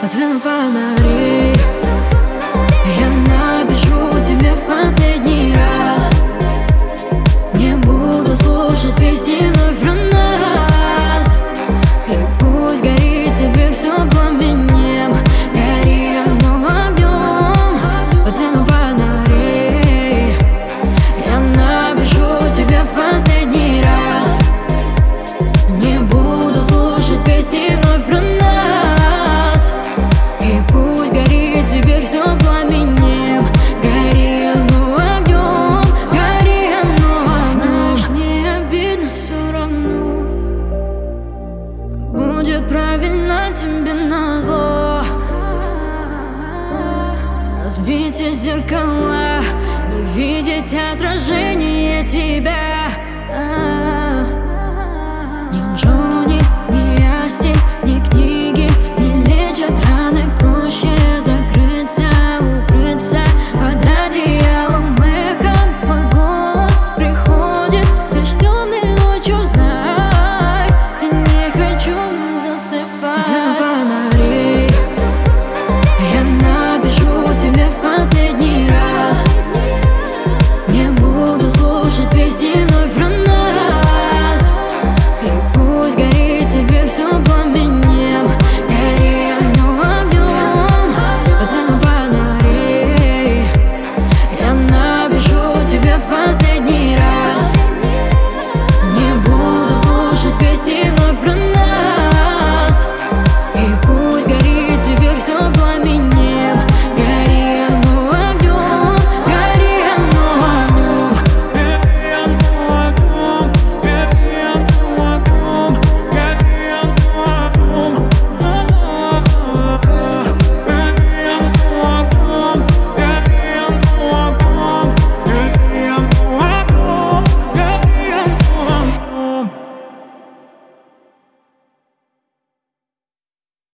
Возьмем фонари, я напишу тебе в последний раз. Не буду слушать песни вновь про нас. И пусть горит тебе все пламенем, гори оно огнем. Возьмем фонари, я напишу тебе в последний раз. Не буду слушать песни вновь про нас. И пусть горит теперь все пламенем, гори оно огнем, гори оно огнем. Знаешь, мне обидно все равно, будет правильно тебе назло. Разбить зеркала, не видеть отражение тебя.